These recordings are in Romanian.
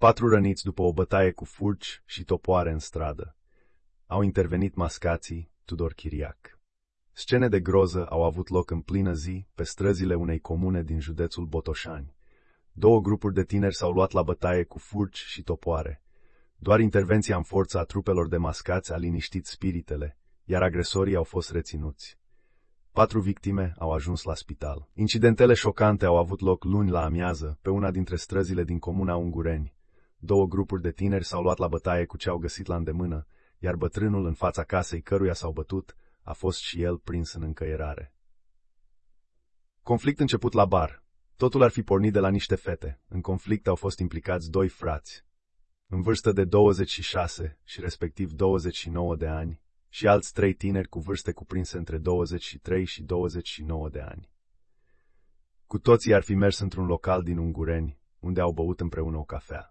4 răniți după o bătaie cu furci și topoare în stradă. Au intervenit mascații Tudor Chiriac. Scene de groză au avut loc în plină zi pe străzile unei comune din județul Botoșani. 2 grupuri de tineri s-au luat la bătaie cu furci și topoare. Doar intervenția în forță a trupelor de mascați a liniștit spiritele, iar agresorii au fost reținuți. 4 victime au ajuns la spital. Incidentele șocante au avut loc luni la amiază, pe una dintre străzile din comuna Ungureni. 2 grupuri de tineri s-au luat la bătaie cu ce au găsit la îndemână, iar bătrânul în fața casei căruia s-au bătut a fost și el prins în încăierare. Conflict început la bar. Totul ar fi pornit de la niște fete. În conflict au fost implicați 2 frați, în vârstă de 26 și respectiv 29 de ani, și alți 3 tineri cu vârste cuprinse între 23 și 29 de ani. Cu toții ar fi mers într-un local din Ungureni, unde au băut împreună o cafea.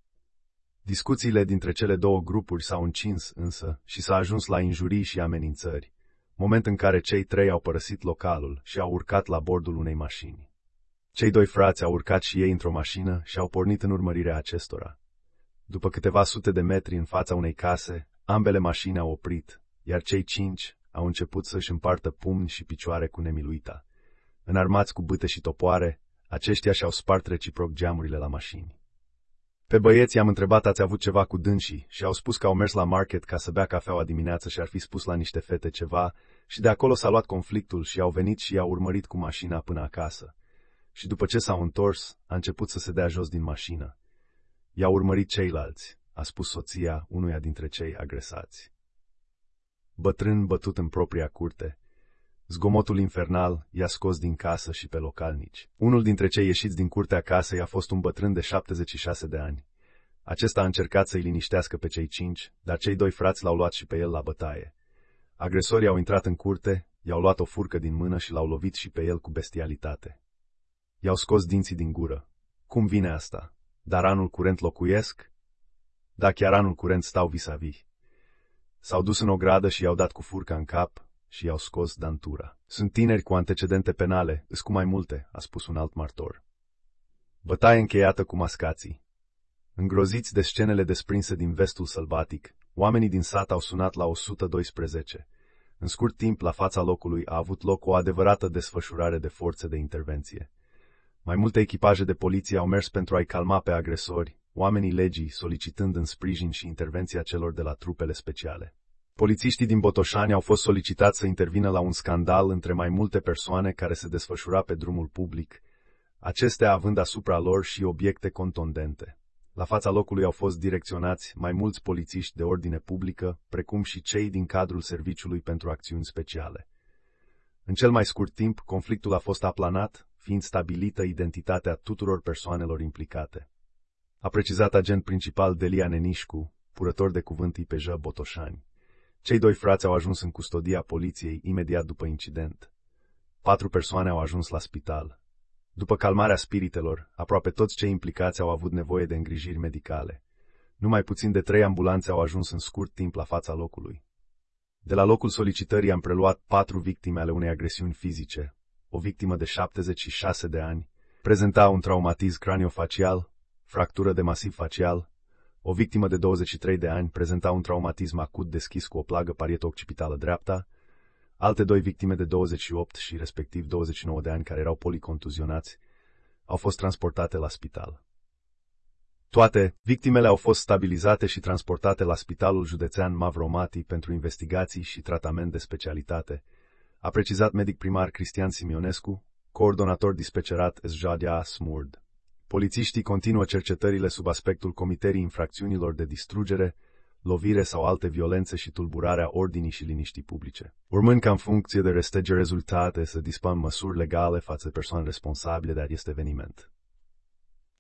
Discuțiile dintre cele 2 grupuri s-au încins însă și s-a ajuns la injurii și amenințări, moment în care cei 3 au părăsit localul și au urcat la bordul unei mașini. Cei 2 frați au urcat și ei într-o mașină și au pornit în urmărirea acestora. După câteva sute de metri în fața unei case, ambele mașini au oprit, iar cei 5 au început să-și împartă pumni și picioare cu nemiluita. Înarmați cu bâte și topoare, aceștia și-au spart reciproc geamurile la mașini. Pe băieți i-am întrebat ați avut ceva cu dânsii și au spus că au mers la market ca să bea cafeaua dimineață și ar fi spus la niște fete ceva și de acolo s-a luat conflictul și au venit și i-au urmărit cu mașina până acasă. Și după ce s-au întors, a început să se dea jos din mașină. I-au urmărit ceilalți, a spus soția unuia dintre cei agresați. Bătrân bătut în propria curte. Zgomotul infernal i-a scos din casă și pe localnici. Unul dintre cei ieșiți din curtea casei a fost un bătrân de 76 de ani. Acesta a încercat să-i liniștească pe cei 5, dar cei 2 frați l-au luat și pe el la bătaie. Agresorii au intrat în curte, i-au luat o furcă din mână și l-au lovit și pe el cu bestialitate. I-au scos dinții din gură. Cum vine asta? Dar anul curent locuiesc? Da, chiar anul curent stau vis-a-vis. S-au dus în ogradă și i-au dat cu furca în cap și i-au scos dantura. Sunt tineri cu antecedente penale, îs cu mai multe, a spus un alt martor. Bătaie încheiată cu mascații. Îngroziți de scenele desprinse din vestul sălbatic, oamenii din sat au sunat la 112. În scurt timp, la fața locului a avut loc o adevărată desfășurare de forțe de intervenție. Mai multe echipaje de poliție au mers pentru a-i calma pe agresori, oamenii legii solicitând în sprijin și intervenția celor de la trupele speciale. Polițiștii din Botoșani au fost solicitați să intervină la un scandal între mai multe persoane care se desfășura pe drumul public, acestea având asupra lor și obiecte contundente. La fața locului au fost direcționați mai mulți polițiști de ordine publică, precum și cei din cadrul Serviciului pentru Acțiuni Speciale. În cel mai scurt timp, conflictul a fost aplanat, fiind stabilită identitatea tuturor persoanelor implicate. A precizat agent principal Delia Nenișcu, purător de cuvânt IPJ Botoșani. Cei 2 frați au ajuns în custodia poliției imediat după incident. 4 persoane au ajuns la spital. După calmarea spiritelor, aproape toți cei implicați au avut nevoie de îngrijiri medicale. Numai puțin de 3 ambulanțe au ajuns în scurt timp la fața locului. De la locul solicitării am preluat 4 victime ale unei agresiuni fizice. O victimă de 76 de ani prezenta un traumatism craniofacial, fractură de masiv facial. O victimă de 23 de ani prezenta un traumatism acut deschis cu o plagă parieto-occipitală dreapta. Alte 2 victime de 28 și respectiv 29 de ani care erau policontuzionați au fost transportate la spital. Toate victimele au fost stabilizate și transportate la Spitalul Județean Mavromati pentru investigații și tratament de specialitate, a precizat medic primar Cristian Simionescu, coordonator dispecerat SJDA Smurd. Polițiștii continuă cercetările sub aspectul comiterii infracțiunilor de distrugere, lovire sau alte violențe și tulburarea ordinii și liniștii publice. Urmând ca în funcție de rezultate să dispună măsuri legale față de persoane responsabile de acest eveniment.